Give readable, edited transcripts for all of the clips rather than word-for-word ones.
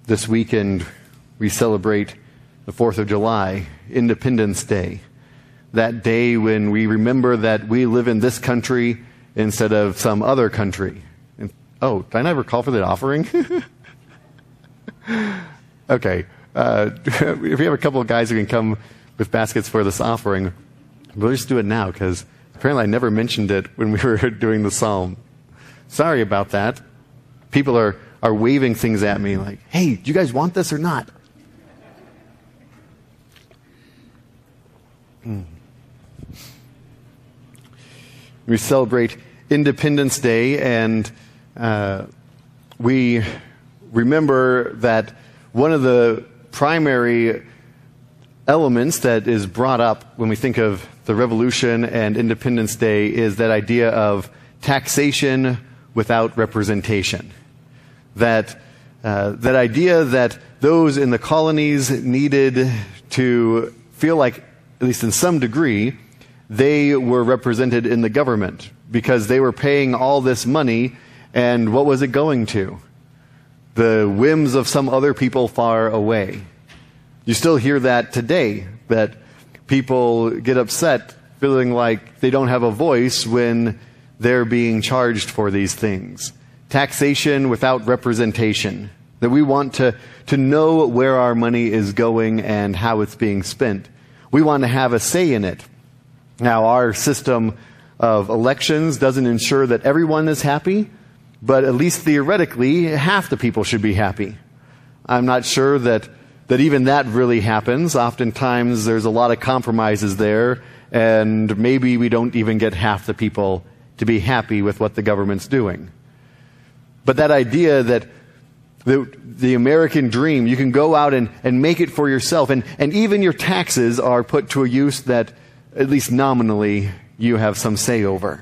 This weekend, we celebrate the 4th of July, Independence Day. That day when we remember that we live in this country instead of some other country. And, oh, did I never call for the offering? Okay. If we have a couple of guys who can come with baskets for this offering, we'll just do it now, because apparently I never mentioned it when we were doing the psalm. Sorry about that. People are waving things at me like, hey, do you guys want this or not? We celebrate Independence Day, and we remember that one of the primary elements that is brought up when we think of the Revolution and Independence Day is that idea of taxation without representation. That idea that those in the colonies needed to feel like, at least in some degree, they were represented in the government because they were paying all this money, and what was it going to? The whims of some other people far away. You still hear that today, that people get upset feeling like they don't have a voice when they're being charged for these things. Taxation without representation. That we want to know where our money is going and how it's being spent. We want to have a say in it. Now, our system of elections doesn't ensure that everyone is happy, but at least theoretically, half the people should be happy. I'm not sure that even that really happens. Oftentimes, there's a lot of compromises there, and maybe we don't even get half the people to be happy with what the government's doing. But that idea that the American dream, you can go out and make it for yourself, and even your taxes are put to a use that, at least nominally, you have some say over.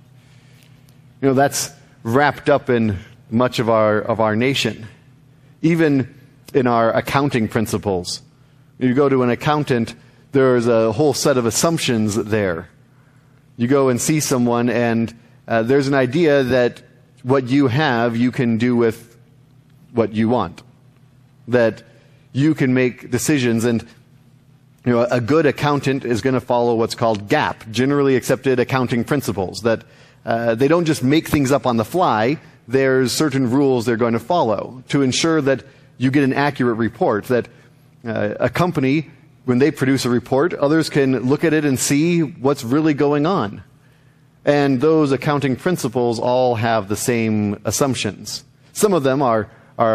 You know, that's wrapped up in much of our nation. Even in our accounting principles. You go to an accountant, there's a whole set of assumptions there. You go and see someone, and there's an idea that what you have, you can do with what you want. That you can make decisions, and you know, a good accountant is going to follow what's called GAAP, generally accepted accounting principles. That they don't just make things up on the fly. There's certain rules they're going to follow to ensure that you get an accurate report, that a company, when they produce a report, others can look at it and see what's really going on. And those accounting principles all have the same assumptions. Some of them are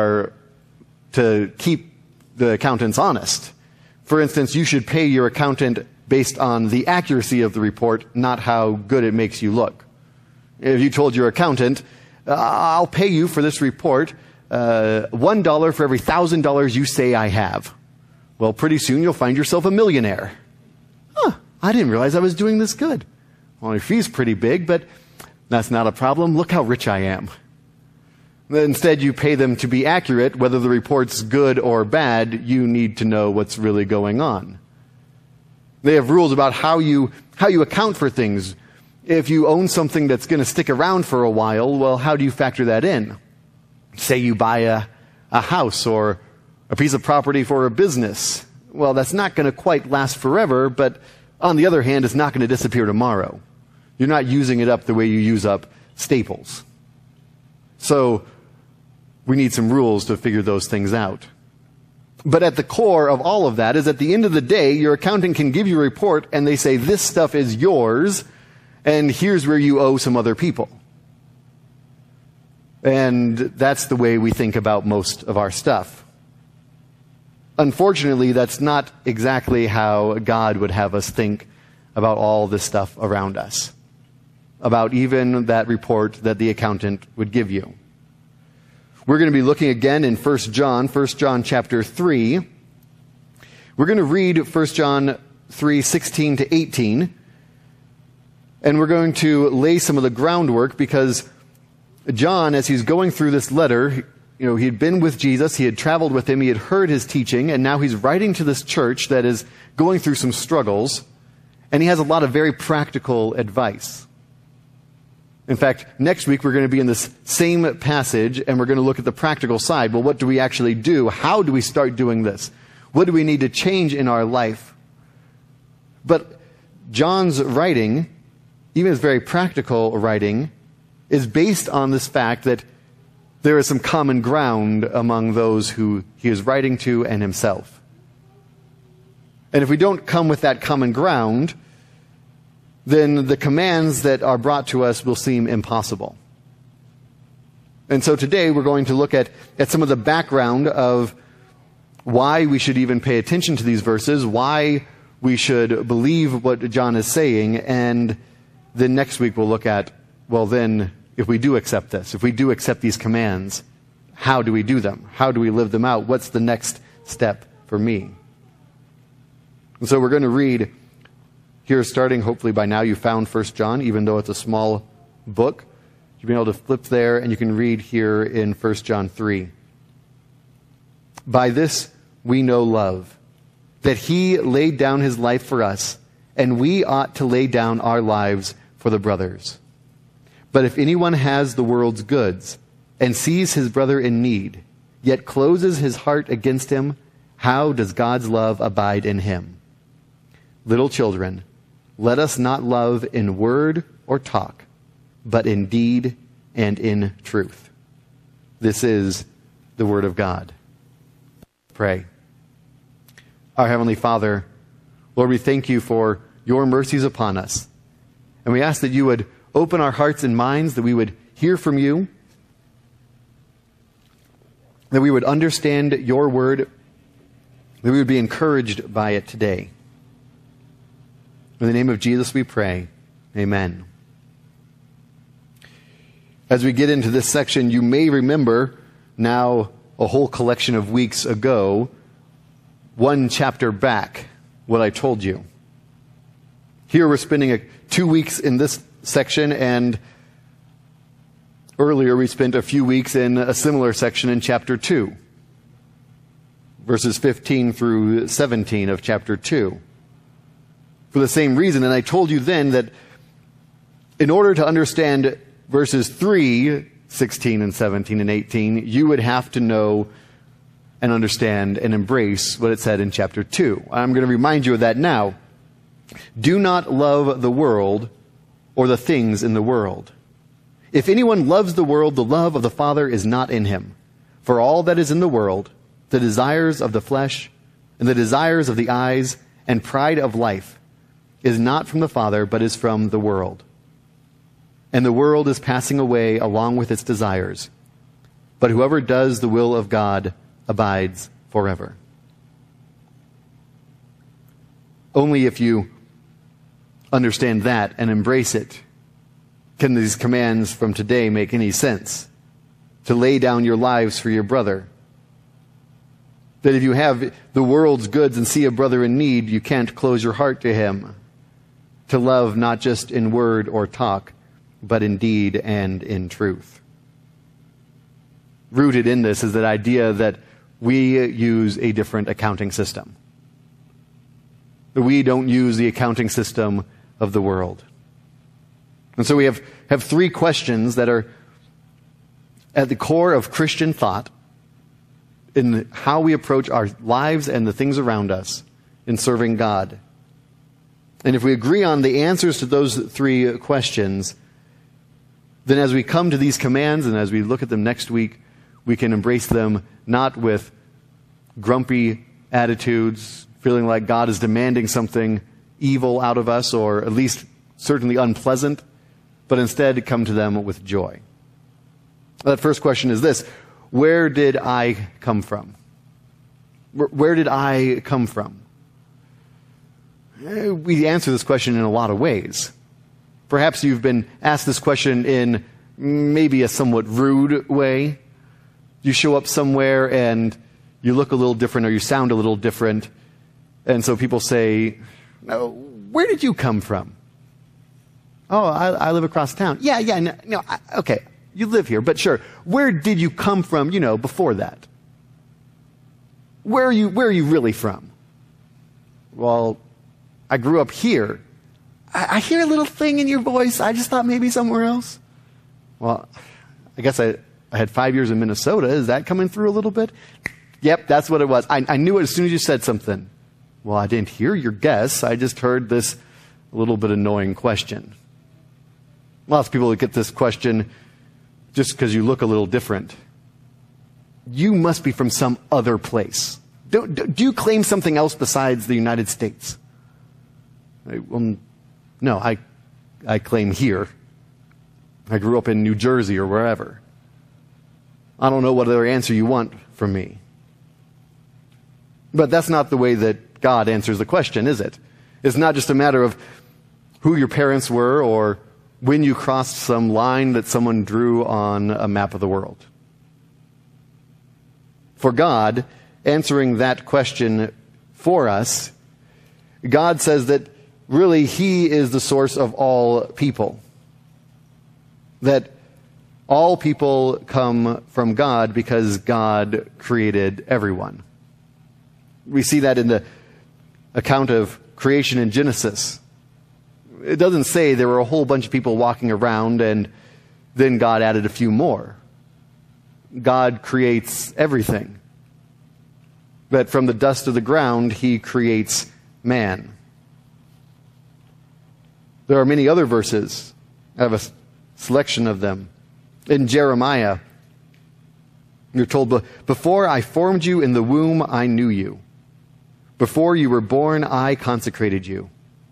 to keep the accountants honest. For instance, you should pay your accountant based on the accuracy of the report, not how good it makes you look. If you told your accountant, I'll pay you for this report $1 for every $1,000 you say I have. Well, pretty soon you'll find yourself a millionaire. I didn't realize I was doing this good. Well, your fee's pretty big, but that's not a problem. Look how rich I am. Instead, you pay them to be accurate. Whether the report's good or bad, you need to know what's really going on. They have rules about how you account for things. If you own something that's going to stick around for a while, well, how do you factor that in? Say you buy a house or a piece of property for a business. Well, that's not going to quite last forever, but on the other hand, it's not going to disappear tomorrow. You're not using it up the way you use up staples. So we need some rules to figure those things out. But at the core of all of that is, at the end of the day, your accountant can give you a report and they say, this stuff is yours, and here's where you owe some other people. And that's the way we think about most of our stuff. Unfortunately, that's not exactly how God would have us think about all this stuff around us. About even that report that the accountant would give you. We're going to be looking again in 1 John chapter 3. We're going to read 1 John 3:16 to 18. And we're going to lay some of the groundwork, because John, as he's going through this letter, you know, he had been with Jesus, he had traveled with him, he had heard his teaching, and now he's writing to this church that is going through some struggles, and he has a lot of very practical advice. In fact, next week we're going to be in this same passage and we're going to look at the practical side. Well, what do we actually do? How do we start doing this? What do we need to change in our life? But John's writing, even his very practical writing, is based on this fact that there is some common ground among those who he is writing to and himself. And if we don't come with that common ground, then the commands that are brought to us will seem impossible. And so today we're going to look at some of the background of why we should even pay attention to these verses, why we should believe what John is saying, and then next week we'll look at, well then, if we do accept this, if we do accept these commands, how do we do them? How do we live them out? What's the next step for me? And so we're going to read here, starting, hopefully by now you found 1 John, even though it's a small book. You'll be able to flip there and you can read here in 1 John 3. By this we know love, that he laid down his life for us, and we ought to lay down our lives for the brothers. But if anyone has the world's goods and sees his brother in need, yet closes his heart against him, how does God's love abide in him? Little children, let us not love in word or talk, but in deed and in truth. This is the word of God. Pray. Our Heavenly Father, Lord, we thank you for your mercies upon us. And we ask that you would open our hearts and minds, that we would hear from you, that we would understand your word, that we would be encouraged by it today. In the name of Jesus we pray. Amen. As we get into this section, you may remember now a whole collection of weeks ago, one chapter back, what I told you. Here we're spending 2 weeks in this section, and earlier we spent a few weeks in a similar section in chapter 2, verses 15 through 17 of chapter 2. For the same reason, and I told you then that in order to understand verses 3, 16 and 17 and 18, you would have to know and understand and embrace what it said in chapter 2. I'm going to remind you of that now. Do not love the world or the things in the world. If anyone loves the world, the love of the Father is not in him. For all that is in the world, the desires of the flesh and the desires of the eyes and pride of life, is not from the Father, but is from the world. And the world is passing away along with its desires. But whoever does the will of God abides forever. Only if you understand that and embrace it can these commands from today make any sense. To lay down your lives for your brother. That if you have the world's goods and see a brother in need, you can't close your heart to him. To love not just in word or talk, but in deed and in truth. Rooted in this is that idea that we use a different accounting system. We don't use the accounting system of the world. And so we have 3 questions that are at the core of Christian thought in how we approach our lives and the things around us in serving God. And if we agree on the answers to those 3 questions, then as we come to these commands and as we look at them next week, we can embrace them not with grumpy attitudes, feeling like God is demanding something evil out of us, or at least certainly unpleasant, but instead come to them with joy. That first question is this: where did I come from? Where did I come from? We answer this question in a lot of ways. Perhaps you've been asked this question in maybe a somewhat rude way. You show up somewhere and you look a little different or you sound a little different. And so people say, "Oh, where did you come from?" "Oh, I live across town." Okay, you live here, but sure. Where did you come from, before that? Where are you really from? "Well, I grew up here." I hear a little thing in your voice. I just thought maybe somewhere else. Well, I guess I had 5 years in Minnesota. Is that coming through a little bit? Yep, that's what it was. I knew it as soon as you said something. Well, I didn't hear your guess. I just heard this little bit annoying question. Lots of people get this question just because you look a little different. You must be from some other place. Do you claim something else besides the United States? Well, no, I claim here. I grew up in New Jersey or wherever. I don't know what other answer you want from me. But that's not the way that God answers the question, is it? It's not just a matter of who your parents were or when you crossed some line that someone drew on a map of the world. For God, answering that question for us, God says that really He is the source of all people. That all people come from God because God created everyone. We see that in the account of creation in Genesis. It doesn't say there were a whole bunch of people walking around and then God added a few more. God creates everything. But from the dust of the ground, He creates man. There are many other verses. I have a selection of them. In Jeremiah, you're told, before I formed you in the womb, I knew you. Before you were born, I consecrated you.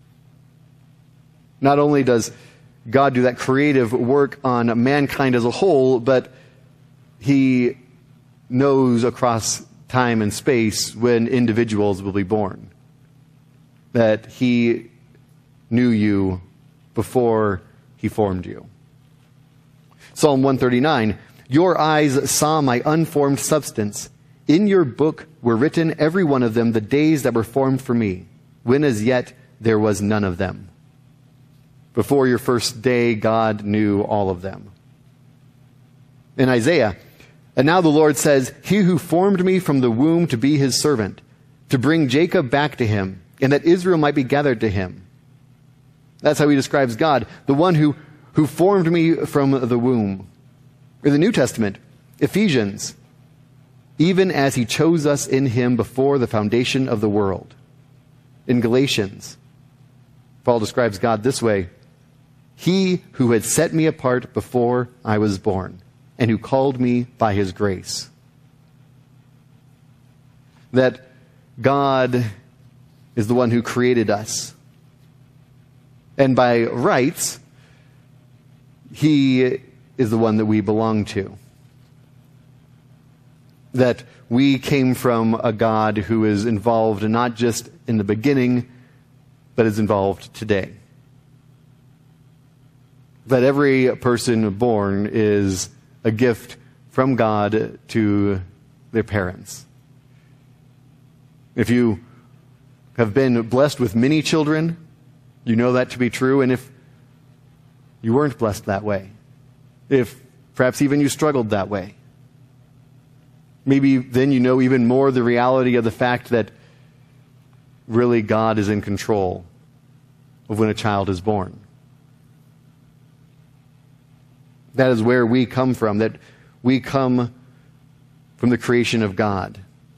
Not only does God do that creative work on mankind as a whole, but He knows across time and space when individuals will be born. That He knew you before He formed you. Psalm 139, your eyes saw my unformed substance. In your book were written, every one of them, the days that were formed for me, when as yet there was none of them. Before your first day, God knew all of them. In Isaiah, and now the Lord says, he who formed me from the womb to be His servant, to bring Jacob back to Him, and that Israel might be gathered to Him. That's how He describes God, the one who formed me from the womb. In the New Testament, Ephesians, even as He chose us in Him before the foundation of the world. In Galatians, Paul describes God this way, He who had set me apart before I was born, and who called me by His grace. That God is the one who created us. And by rights, He is the one that we belong to. That we came from a God who is involved not just in the beginning, but is involved today. That every person born is a gift from God to their parents. If you have been blessed with many children, you know that to be true. And if you weren't blessed that way, if perhaps even you struggled that way, maybe then you know even more the reality of the fact that really God is in control of when a child is born. That is where we come from, that we come from the creation of God.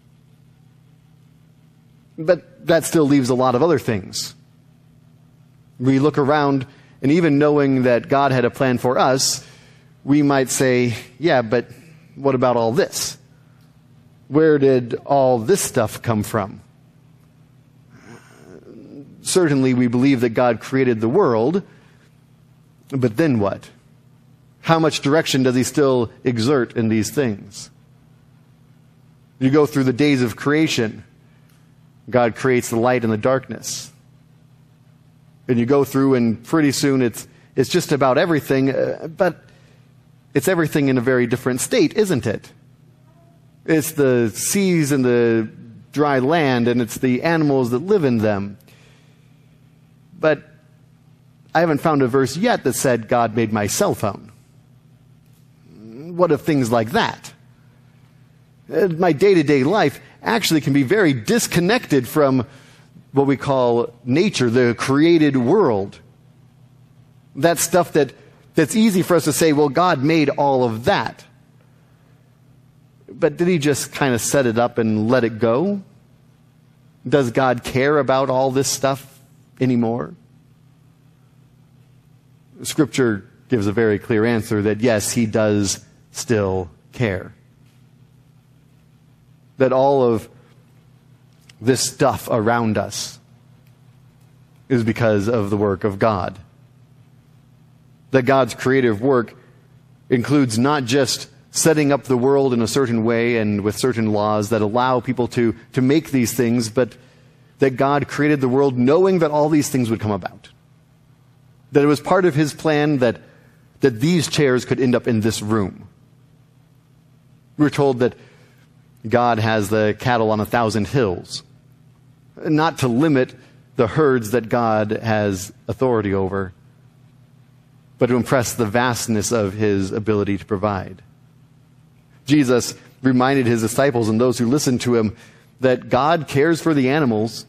But that still leaves a lot of other things. We look around, and even knowing that God had a plan for us, we might say, yeah, but what about all this? Where did all this stuff come from? Certainly we believe that God created the world, but then what? How much direction does He still exert in these things? You go through the days of creation. God creates the light and the darkness. And you go through and pretty soon it's just about everything, but it's everything in a very different state, isn't it? It's the seas and the dry land, and it's the animals that live in them. But I haven't found a verse yet that said God made my cell phone. What of things like that? My day-to-day life actually can be very disconnected from what we call nature, the created world. That stuff that That's easy for us to say, well, God made all of that. But did he just kind of set it up and let it go? Does God care about all this stuff anymore? Scripture gives a very clear answer that yes, he does still care. That all of this stuff around us is because of the work of God. That God's creative work includes not just setting up the world in a certain way and with certain laws that allow people to make these things, but that God created the world knowing that all these things would come about. That it was part of his plan that these chairs could end up in this room. We're told that God has the cattle on 1,000 hills, not to limit the herds that God has authority over, but to impress the vastness of his ability to provide. Jesus reminded his disciples and those who listened to him that God cares for the animals.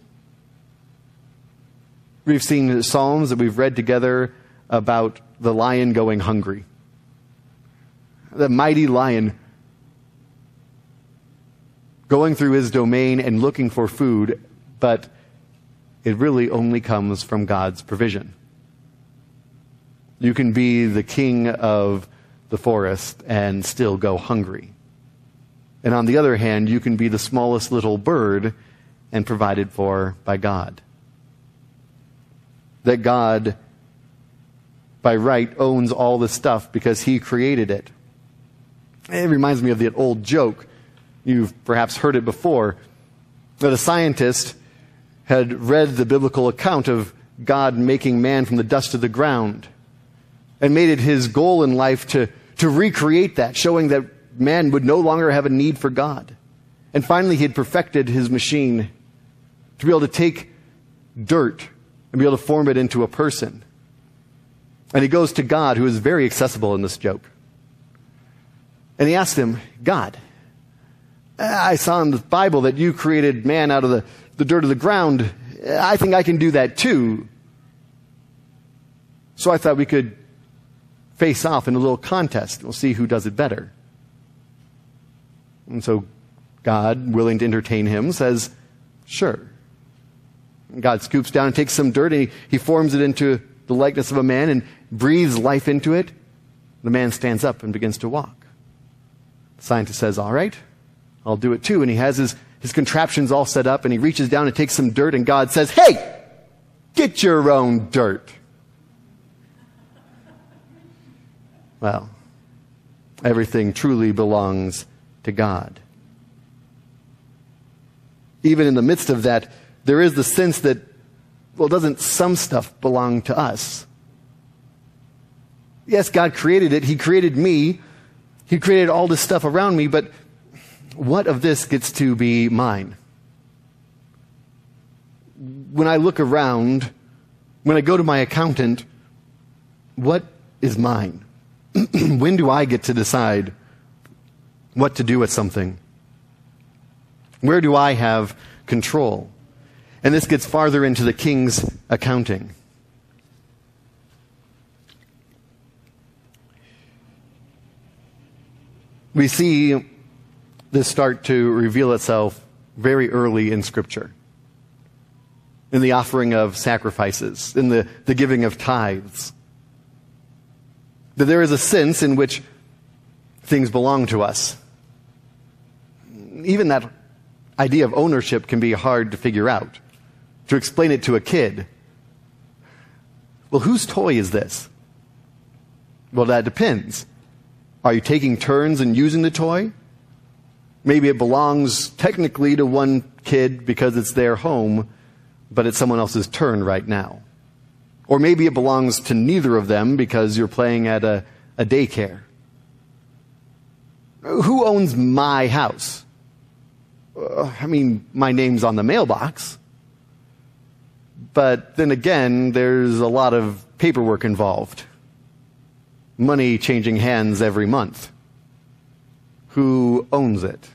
We've seen Psalms that we've read together about the lion going hungry. The mighty lion going through his domain and looking for food, but it really only comes from God's provision. You can be the king of the forest and still go hungry. And on the other hand, you can be the smallest little bird and provided for by God. That God, by right, owns all this stuff because he created it. It reminds me of the old joke. You've perhaps heard it before, that a scientist had read the biblical account of God making man from the dust of the ground and made it his goal in life to recreate that, showing that man would no longer have a need for God. And finally, he had perfected his machine to be able to take dirt and be able to form it into a person. And he goes to God, who is very accessible in this joke. And he asked him, God, I saw in the Bible that you created man out of the dirt of the ground. I think I can do that too. So I thought we could face off in a little contest. We'll see who does it better. And so God, willing to entertain him, says, sure. And God scoops down and takes some dirt and he forms it into the likeness of a man and breathes life into it. The man stands up and begins to walk. The scientist says, all right, I'll do it too. And he has his contraptions all set up and he reaches down and takes some dirt and God says, hey, get your own dirt. Well, everything truly belongs to God. Even in the midst of that, there is the sense that, well, doesn't some stuff belong to us? Yes, God created it. He created me. He created all this stuff around me, but what of this gets to be mine? When I look around, when I go to my accountant, what is mine? When do I get to decide what to do with something? Where do I have control? And this gets farther into the king's accounting. We see this start to reveal itself very early in Scripture. In the offering of sacrifices, in the giving of tithes. That there is a sense in which things belong to us. Even that idea of ownership can be hard to figure out. To explain it to a kid. Well, whose toy is this? Well, that depends. Are you taking turns in using the toy? Maybe it belongs technically to one kid because it's their home, but it's someone else's turn right now. Or maybe it belongs to neither of them because you're playing at a daycare. Who owns my house? My name's on the mailbox. But then again, there's a lot of paperwork involved. Money changing hands every month. Who owns it?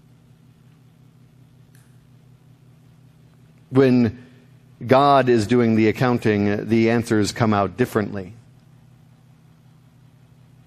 When God is doing the accounting, the answers come out differently.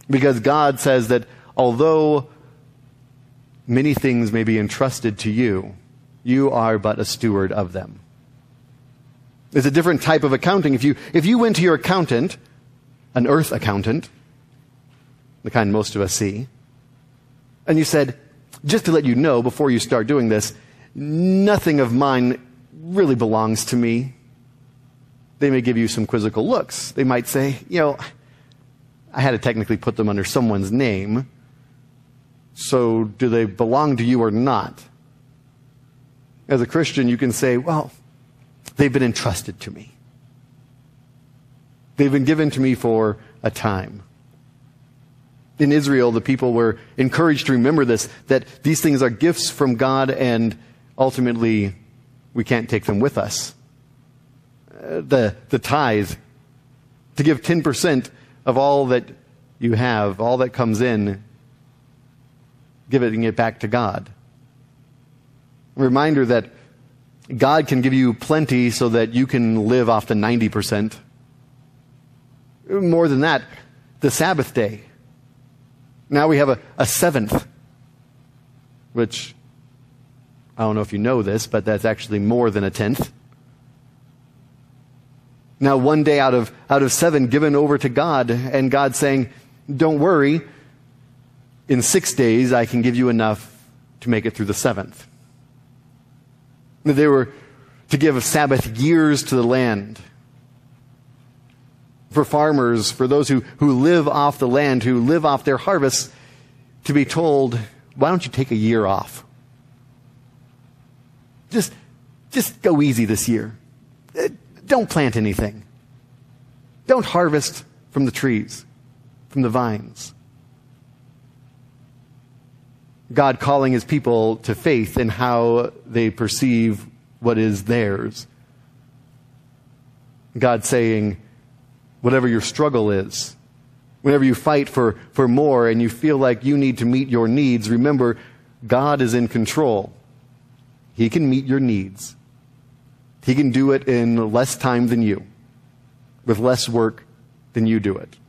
Because God says that although many things may be entrusted to you, you are but a steward of them. It's a different type of accounting. If you went to your accountant, an earth accountant, the kind most of us see, and you said, just to let you know before you start doing this, nothing of mine really belongs to me. They may give you some quizzical looks. They might say, I had to technically put them under someone's name, so do they belong to you or not? As a Christian, you can say, well, they've been entrusted to me. They've been given to me for a time. In Israel, the people were encouraged to remember this, that these things are gifts from God, and ultimately, we can't take them with us. The tithe, to give 10% of all that you have, all that comes in, giving it back to God. A reminder that God can give you plenty so that you can live off the 90%. More than that, the Sabbath day. Now we have a seventh, which, I don't know if you know this, but that's actually more than a tenth. Now one day out of 7 given over to God, and God saying, don't worry, in 6 days I can give you enough to make it through the 7th. They were to give Sabbath years to the land. For farmers, for those who live off the land, who live off their harvests, to be told, why don't you take a year off? Just go easy this year. Don't plant anything. Don't harvest from the trees, from the vines. God calling his people to faith in how they perceive what is theirs. God saying, whatever your struggle is, whenever you fight for more and you feel like you need to meet your needs, remember, God is in control. He can meet your needs. He can do it in less time than you, with less work than you do it.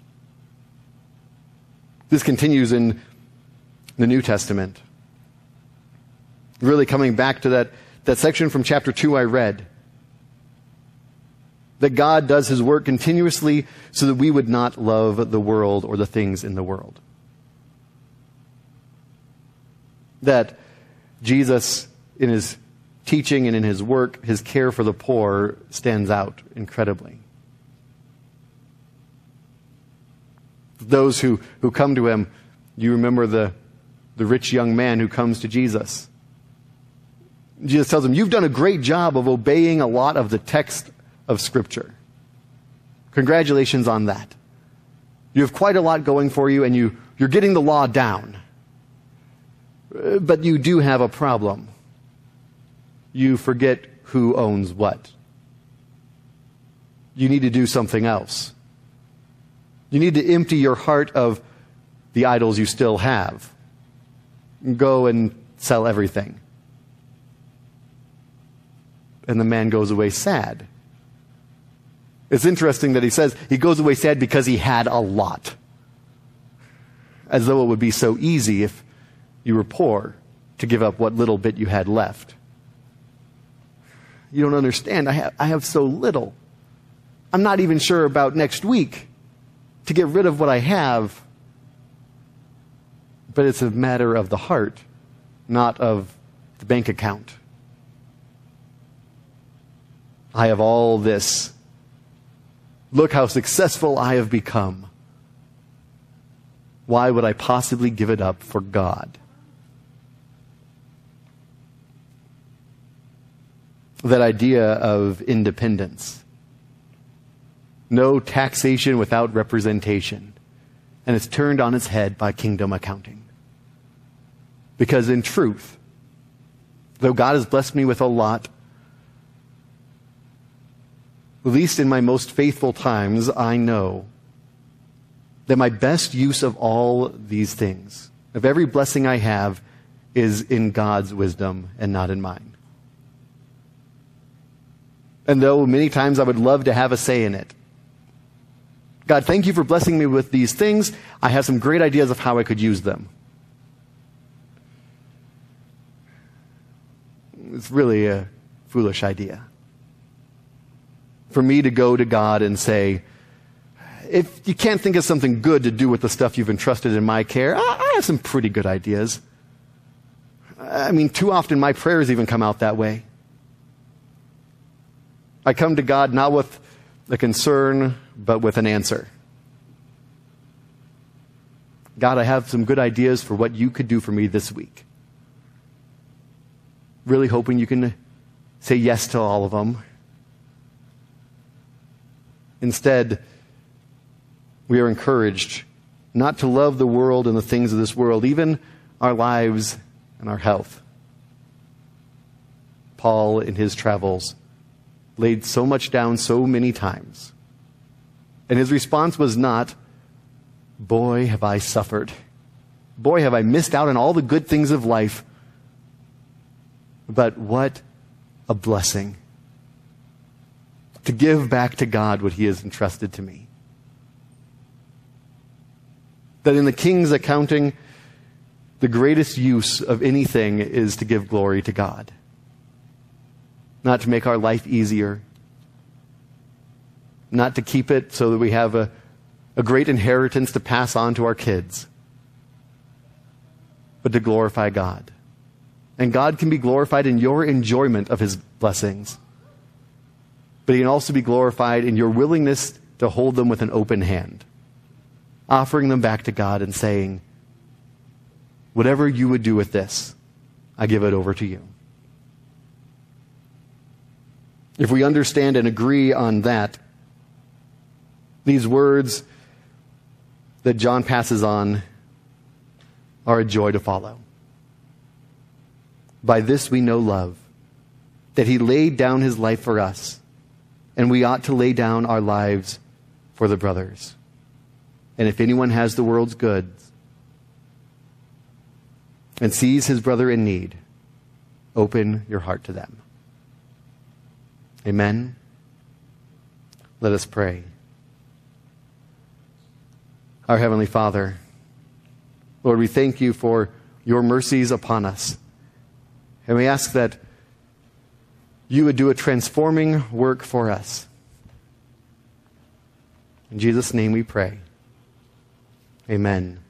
This continues in the New Testament. Really coming back to that section from chapter 2 I read. That God does his work continuously so that we would not love the world or the things in the world. That Jesus, in his teaching and in his work, his care for the poor stands out incredibly. Those who come to him, you remember the rich young man who comes to Jesus. Jesus tells him, you've done a great job of obeying a lot of the text of Scripture. Congratulations on that. You have quite a lot going for you, and you're getting the law down. But you do have a problem. You forget who owns what. You need to do something else. You need to empty your heart of the idols you still have. Go and sell everything. And the man goes away sad. It's interesting that he says he goes away sad because he had a lot. As though it would be so easy if you were poor to give up what little bit you had left. You don't understand. I have so little. I'm not even sure about next week to get rid of what I have. But it's a matter of the heart, not of the bank account. I have all this. Look how successful I have become. Why would I possibly give it up for God? That idea of independence. No taxation without representation. And it's turned on its head by kingdom accounting. Because in truth, though God has blessed me with a lot, at least in my most faithful times, I know that my best use of all these things, of every blessing I have, is in God's wisdom and not in mine. And though many times I would love to have a say in it, God, thank you for blessing me with these things. I have some great ideas of how I could use them. It's really a foolish idea. For me to go to God and say, if you can't think of something good to do with the stuff you've entrusted in my care, I have some pretty good ideas. I mean, too often my prayers even come out that way. I come to God not with a concern, but with an answer. God, I have some good ideas for what you could do for me this week. Really hoping you can say yes to all of them. Instead, we are encouraged not to love the world and the things of this world, even our lives and our health. Paul, in his travels, laid so much down so many times. And his response was not, boy, have I suffered. Boy, have I missed out on all the good things of life. But what a blessing to give back to God what he has entrusted to me. That in the king's accounting, the greatest use of anything is to give glory to God. Not to make our life easier. Not to keep it so that we have a great inheritance to pass on to our kids. But to glorify God. And God can be glorified in your enjoyment of his blessings. But he can also be glorified in your willingness to hold them with an open hand. Offering them back to God and saying, whatever you would do with this, I give it over to you. If we understand and agree on that, these words that John passes on are a joy to follow. By this we know love, that he laid down his life for us, and we ought to lay down our lives for the brothers. And if anyone has the world's goods and sees his brother in need, open your heart to them. Amen. Let us pray. Our Heavenly Father, Lord, we thank you for your mercies upon us. And we ask that you would do a transforming work for us. In Jesus' name we pray. Amen.